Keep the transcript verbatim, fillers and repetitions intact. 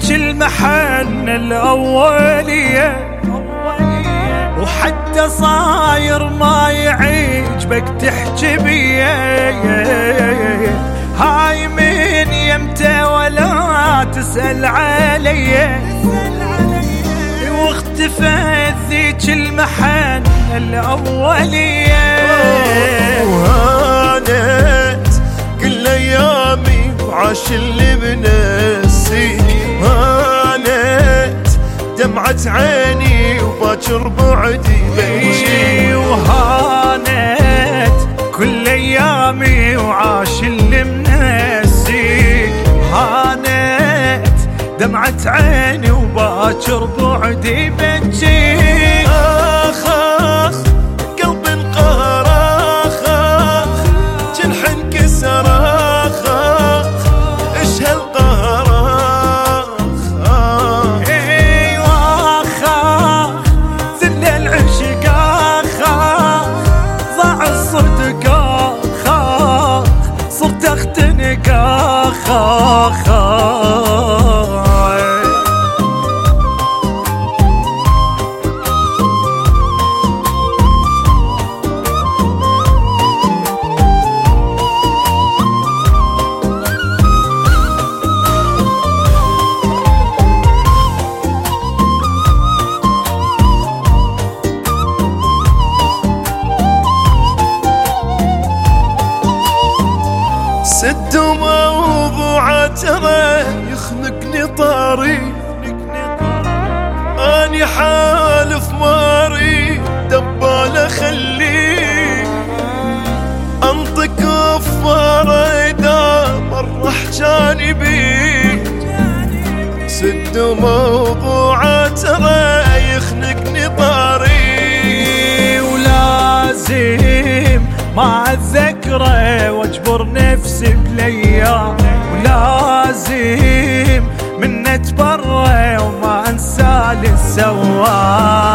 ذيك المحن الأولية، وحتى صاير ما يعجبك تحكي بيه. هاي من يمتى ولا تسأل علي، واختفت ذيك المحن الأولية. وهانت كل أيامي وعاش اللي بنسيك، هانت دمعة عيني وباكر بعدي بمشي. وهانت كل أيامي وعاش اللي منسيك، هانت دمعة عيني وباكر بعدي بنجي. آخ آخ قلبي انقهر، آخ آخ جنح انكسر، آخ آخ ايش هالقهر، آخ آخ ايوه آخ آخ ذل العشق، آخ آخ ضاع الصدق، آخ آخ صرت اختنق، آخ آخ سد موضوع ترى يخنقني طاري، اني حالف ماري دبالة خليه انطق كفارة اذا مر حجاني بيه. سد موضوع ترى يخنقني طاري، ولازم ما اتذكره واجبر نفسي بالايام، ولازم من اتبرى وما انسى اللي سواه.